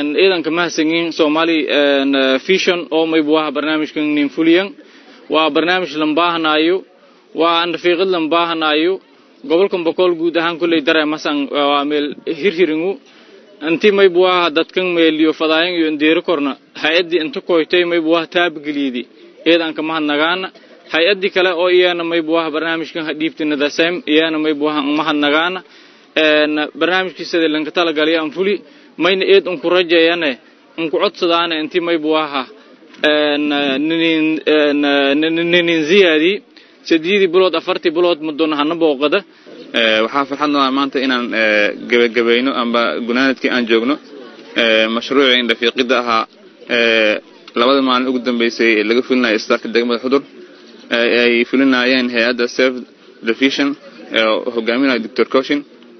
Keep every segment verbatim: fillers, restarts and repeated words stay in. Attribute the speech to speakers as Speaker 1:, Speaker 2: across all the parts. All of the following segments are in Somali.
Speaker 1: إذا كما سنين سومالي فيشن أو ما يبوها برنامج كنين فوليان وبرنامج لمباه نايو وأن في غد لمباه نايو قبلكم بقول جود هان كل يدرى مثلا وعمل هير هيرنو أنتي ما يبوها دتكن مليو فضاين يندير كورنا هيدي أنتو كويتي ما يبوها تاب جليدي إذا كما هنغانا هيدي كلا أو إيانا ما يبوها برنامج كن هديفت الندسام إيانا ما يبوها ما هنغانا إن برنامج كيسد اللي نقتال قالي أنفولي ما ينقيد أنكو رجع يعني أنكو عد صدانا أنتي ما يبوها نين زيادي سديدي بلود أفرتي بلود مدون هنبو قده
Speaker 2: waxaa farxadna maanta inaan gabagabayno amba gunaanadkii aan joogno mashruuca in rafiiqida ahaa labada maalin ugu dambeysay laga fulinayo istaarka degmada Xudur ay fulinayeen hay'adda Save the Vision hogaaminaya Doctor Koshin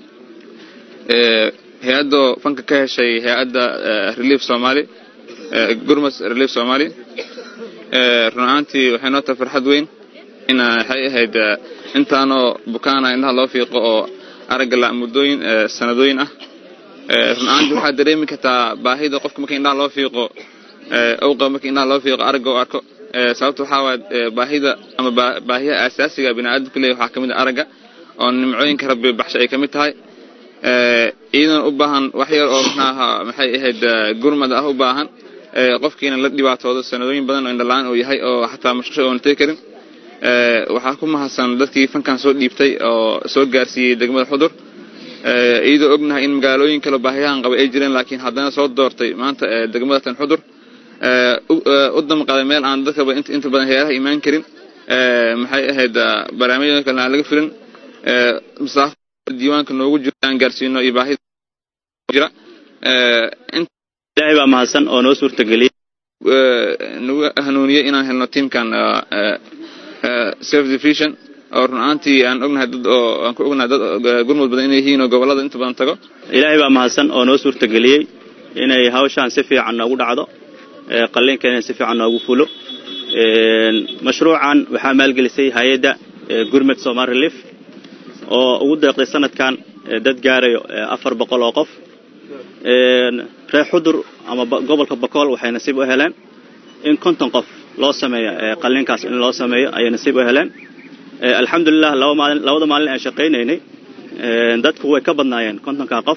Speaker 2: hay'adda fanka ka heshay hay'adda Relief Somali Gurmas Relief Somali runaantii waxay noo tahay farxad weyn in ay ahayd intaano bukaana indhaha loo fiiqo oo aragga la mudooyin sanadooyin ah runaantii waxa dareemi kartaa baahida qofka markii indhaha loo fiiqo oo qofka markii indhaha loo fiiqo aragga oo arko sababtu waxa waa baahida ama baahiyaha asaasiga bini'aadamka leeyahay waxa kamid ah aragga oo nimcooyinka rabbi baxshay ay kamid tahay iidan u baahan wax yar oo maxaa maxay ahayd gurmada ah u baahan qofkiina la dhibaatoodo sanadooyin badan oo indhalaan oo yahay oo xataa mashqasho oo intee karin waxaa ku mahadsan dadkii fankan soo dhiibtay oo soo gaarsiiyay degmada Xudur iyadoo ognahay in magaalooyin kale baahiyahan qaba ay jireen laakiin haddana soo doortay maanta degmada tan Xudur u damqaday meel aan dadka inta badan heeraha iimaan karin maxay ahayd barnaamijyada kale laga filin masaaf diiwaanka noogu jiraan gaarsiino iyo baahida jira
Speaker 3: ilaahay baa mahadsan oo noo suurtageliyay
Speaker 2: nagu hanuuniyay inaan helno teamkan Save the Vision oo runaantii aan ognahay dad oo aan ku ognahay dad gurmud badan inay yihiin oo gobolada inta badan tago
Speaker 3: ilaahay baa mahadsan oo noo suurtageliyay inay hawshan si fiican ugu dhacdo qalliinkeena si fiican ugu fulo mashruucan waxa maalgelisay hay'adda Gurmad Somali Relief oo ugu deeqday sanadkan dad gaarayo afar boqol oo qof reer Xudur ama gobolka Bakool waxay nasiib u heleen in konton qof loo sameeyo qalliinkaas in loo sameeyo ay nasiib u heleen alxamdulillah laba maalin labada maalin aan shaqeynay dadku way ka badnaayeen kontonka qof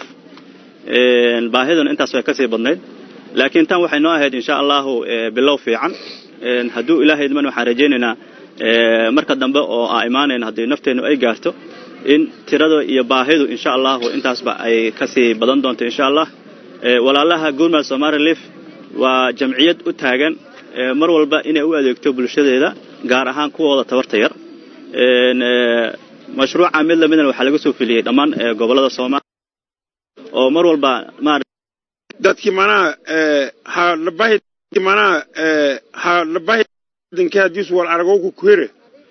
Speaker 3: baahiduna intaas way ka sii badnayd laakiin tan waxay noo ahayd insha Allah bilow fiican haduu ilaahay idman waxaan rajaynaynaa marka dambe oo aan iimaanayna hadii nafteenu ay gaarto in tirada iyo baahidu insha Allah intaasba ay ka sii badan doonto insha Allah walaalaha Gurmad Somali Relief waa jamciyad u taagan mar walba inay u adeegto bulshadeeda gaar ahaan kuwooda tabarta yar een mashruuca mid la midna waxa laga soo filiyay dhamaan gobolada Soomaaliya oo mar walba ma
Speaker 4: dadkii mana ee ha la baahi mana ee ha la baahi dinka hadis wal arago ku kuire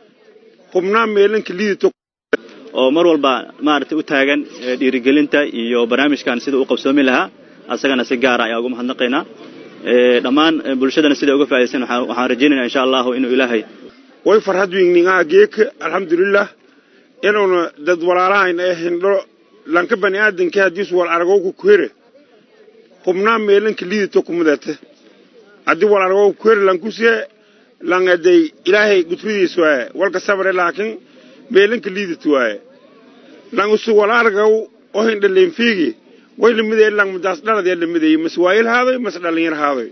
Speaker 4: qubna meelanka liidto
Speaker 3: oo mar walba maartay u taagan dhiirigelinta iyo barnaamijkan sida uu qabsoomi lahaa asagana si gaar ah ugu mahadnaqaynaa ee dhamaan bulshadana sida uga faa'iideysan waxaan rajaynaynaa insha Allah inuu Ilaahay
Speaker 4: way farxad weeyninga geek alxamdulillah inuu dad walaalahayn ay hindho lanka bani aadanka hadis wal arago ku kuire qubna meelanka liidto kumudata hadii wal arago ku kuire lanku see langaday Ilaahay gudridiisa waa walka sabre laakiin meelanka liidto waa langu soo wal arago oo hindleen fiigi way limideen lang mudaas dhalad limideen maswaayil haaday mas dhalin yar haaday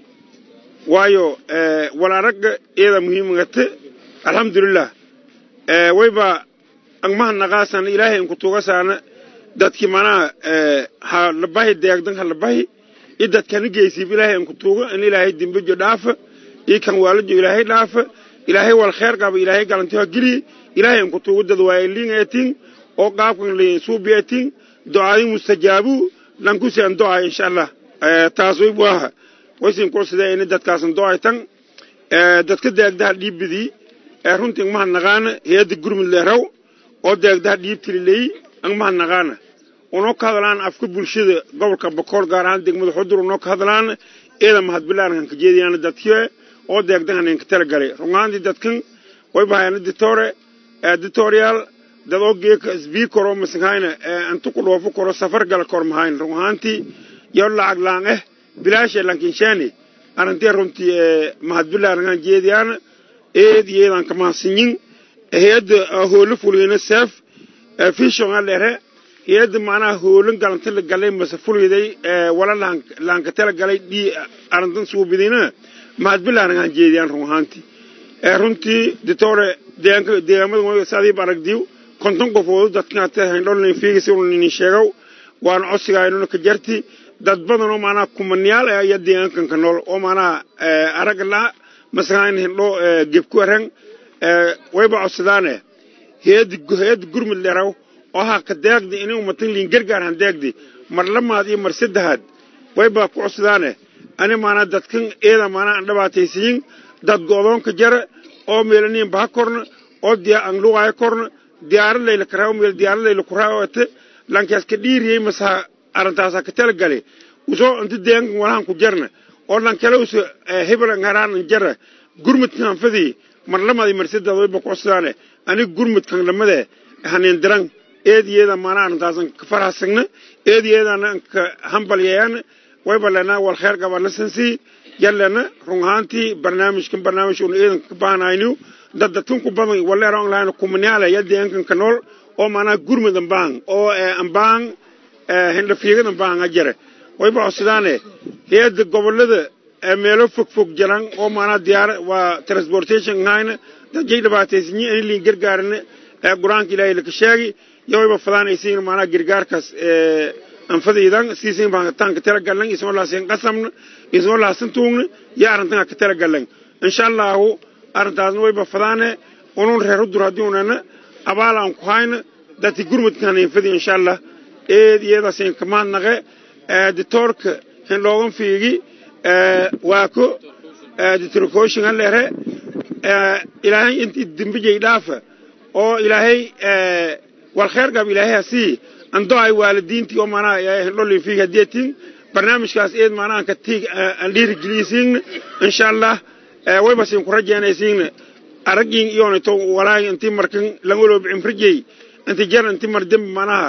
Speaker 4: waayo ee wala rag eeda muhiimada alxamdulillah ee wayba angma naqaasan Ilaahay in ku tuugasaana dadkii mana ee ha la baahi deegdan ha la baahi idadkan geeysiib Ilaahay in ku tuuga in Ilaahay dimbijo dhaafa ee kan waalido Ilaahay dhaafa Ilaahay wal khair qaba Ilaahay galantiyo gili Ilaahay in ku tuuga dad waayiliin eetin oo qaabkan leen suubiyatin du'aa mustajabu lanku seen du'aa insha Allah ee taasoo waa waysin ku sidee in dadkaasan du'aa tan ee dadka deegda dhiibidi ee runtii ma naqaan heed gurmud leeraw oo deegda dhiibtilay ang ma naqaan oo ka hadlaan afka bulshada gobolka Bakool gaar ahaan degmada Xudur oo ka hadlaan eeda mahad bilaan ka jeediyaan dadkii oo deegdan in ka talagalay rumaantii dadkan way baayaan ditore editorial dadoo geeka speaker oo masahayna inta ku dhoofo koro safar gal kormahayn rumaantii iyo lacag laan eh bilaasha lankinshaani arrintii runtii mahadbillah arngaan jeediyaan eed yeedan kama sinyin hay'adda howlo fuliyana saaf vision alere hay'adda macnaha howlan galanta la galay mase fuliday wala laan laanka tala galay di arrintan suubidina mahadbillah arngaan jeediyaan run ahaantii runtii ditore deegaanka deegaamada saadiib aragdiyo konton qofood dadka tahay dhoolin fiigis uu nin sheegaw waan codsiga inuu ka jarti dad badan oo maana kumaniyaal ay deegaankan ka nool oo maana aragla masalan hindho gebku aran wayba codsadane heed heed gurmud leeraw oo ha ka deeqdi inuu matin liin gargaar han deeqdi mar lamaad iyo mar saddexaad wayba ku codsadane ani maana dadkan eeda maana dhabaataysiin dad go'doonka jara oo meelaniin baa korna oo diya aan luqay korna diyaar leeyla karaaw meel diyaar leeyla kuraawate lankaas ka dhiiriyay masa arintaas ka tala galay usoo inta deegan waxaan ku jarna oo lan kale usoo hebel ngaraan jara gurmudkan fadii mar lamada marsida way ba ku codsadane ani gurmudkan lamada haneen diran eediyada maana arintaas ka faraasagna eediyadana ka hambaliyaan way balana wal khair qaba lasansi yallana runhaanti barnaamijkan barnaamijku eedan ka baanayno daddatun ku badan wala raan laan kumaniyaala yadeegan ka nool oo maana gurmudan baan oo ambaan hinda fiigan baan ajare way ba codsadane heed gobolada meelo fog fog jaran oo maana diyaar waa transportation hayna dadjay dhabaataysiin in liin gargaarna quraanka ilaahay la ka sheegi yowayba fadaanaysiin maana gargaarkaas anfadiidan siisin baan taanka tala galan isoo laasin qasamna isoo laasin tuugna yaa arintan ka tala galan insha Allah arintaasna wayba fadaane unun reer u duraadiyuna abaalan ku hayna dadki gurmudkan infadi insha Allah eed iyada seen kamaan naga editorka in loogan fiigi waa ku editorkooshin leere ilaahay intii dambiyay dhaafa oo ilaahay wal khair gab ilaahay si ando ay waalidiintii oo maana ay lolin fiigi hadeetin barnaamijkaas eed maana ka tiig aan dhiirigelisiin insha Allah wayba seen ku rajaynaysiin aragin iyo to walaay intii markan lagu loo bixin frijay intii jar intii mardam maanaha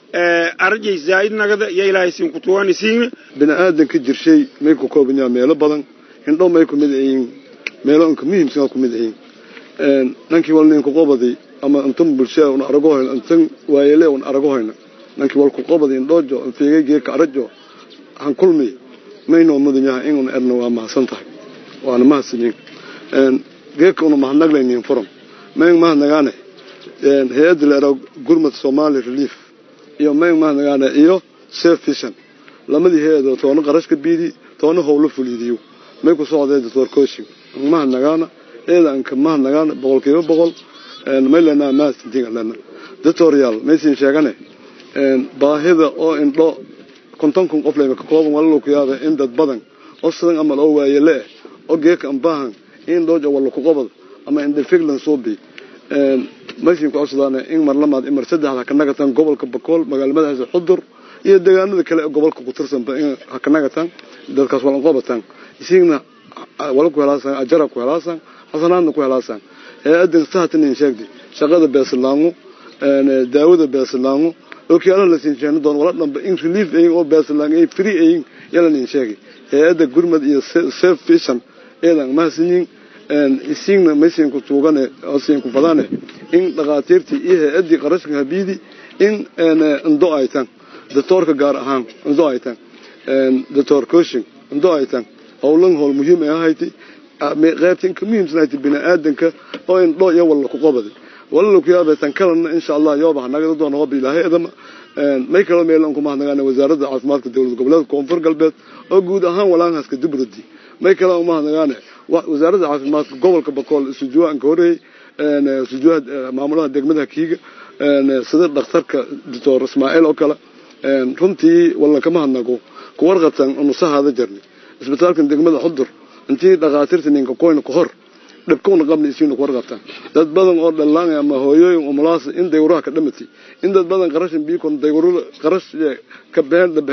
Speaker 4: arjay zaid nagada ya ilaahay siin ku tuwanisiin
Speaker 5: bina aadan ka jirshay may ku koobnaa meelo badan indho may ku mid yihiin meelo aan ka muhiimsan ku mid yihiin een nankii walneen ku qobaday ama intan bulshada una aragoyn intan waayele una aragoyn nankii wal ku qobaday indhoojo fiigay ka arajo han kulmi mayno mudanya in una erna waa mahsan tahay waana mahadsanyin een geeka una mahadnaqlaynin furan mayn mahadnaqane een hay'adda la gurmad Somali Relief iyo mayn mahadnaqane iyo Safe Vision lamadii hay'adda toona qarashka biidi toona howlo fulidiyo may ku socday doctor coaching mahadnaqana eedan ka mahadnaqana boqolkiiba boqol een meelana maas dingalana tutorial meesin sheegane een baahida oo indho konton kun qof leeyahay ka kooban wala ku yaaba in dad badan oo sidan amal oo waayele oo geeka aan baahan in doojo wala ku qobad ama in defiglan soo bi een meeshin ku codsadana in mar lamaad in mar saddexda ka nagatan gobolka Bakool magaalada Xudur iyo deegaanada kale ee gobolka ku tirsan ba in ka nagatan dadkaas wala qobatan isina wala ku helaasan ajara ku helaasan xasanaadna ku helaasan ee adan saatan in sheegdi shaqada beeslaangu een daawada beeslaangu oo kiyala la siin doon wala dhanba in relief ay oo beeslaan ay free ay yala in sheegi hay'adda gurmad iyo Safe Vision eedan ma siin een isigna meeshan ku tuugane oo siin ku fadane in dhaqaatiirtii iyo hay'adii qarashka habiidi in een indo aytan doctorka gaar ahaan indo aytan een doctor coaching indo aytan howlan howl muhiim ah hayti qaybtin ka muhiimsanayd bina aadanka oo indo iyo wala ku qobaday wala ku yaabatan kalena insha Allah yooba naga doon oo bilaahay adama een may kala meelan ku mahadnaqana wasaaradda caafimaadka dawladda gobolka koonfur galbeed oo guud ahaan walaanhaas ka dibradii may kala u mahadnaqana wasaaradda caafimaadka gobolka Bakool sujuudan ka horeey een sujuud maamulaha degmada Kiiga een sida dhakhtarka doctor Ismaaciil oo kala een runtii wala ka mahadnaqo ku warqatan oo sahaada jarnay isbitaalka degmada Xudur intii dhaqaatiirta ninka qoyna ku hor dhabkoona qabna isiin ku warqatan dad badan oo dhalaan ama hooyooyin umulaas in dawraha ka dhamatay in dad badan qarashin biikon dawro qarash ka been dabeen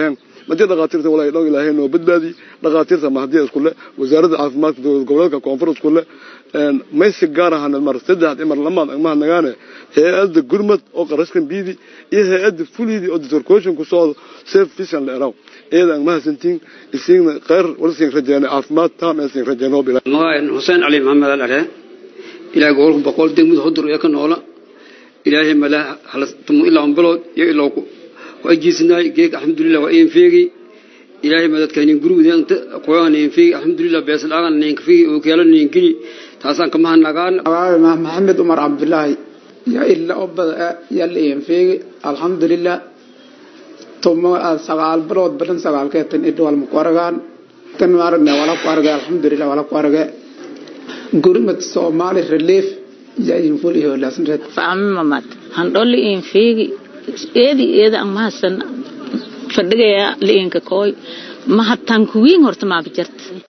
Speaker 5: madii dhaqaatiirta walaa idhow ilaahay noo badbaadi dhaqaatiirta mahdiya isku le wasaaradda caafimaadka dowlad goboleedka koonfur isku le maysi gaar ahaan mar saddex imar lamaad agmaha nagaane hay'adda gurmad oo qarashkan biidi iyo hay'adda fulidi oo doctor coaching ku soo safe vision la eraw eeda agmaha santiin isiina qeyr walsin rajayna caafimaad taam ee rajayno bila
Speaker 6: maayn Hussein Ali Muhammad al-Ara ila gobolka boqol degmada hudur ee ka noola ilaahay mala halastamo ila ambalood iyo ilaa ku wajiisnay geek alxamdulillah wa in fiigi ilaahay madadkayni gurigooda inta qoyaan fiigi alxamdulillah beeslaan nin fiigi oo keenan nin gili taasan kama nagaan
Speaker 7: Maxamed Umar Abdullah ya illa obada ya leen fiigi alxamdulillah tuma sagaal bilood badan sagaal ka tan idwal muqaragaan tan waarna wala qaraga alxamdulillah wala qaraga gurmad Somali relief ya infuliyo laasan
Speaker 8: faamamad han dolli in fiigi eedi eeda aan mahadsan fadhigaya leenka kooy ma hatan ku wiin horta ma bijirta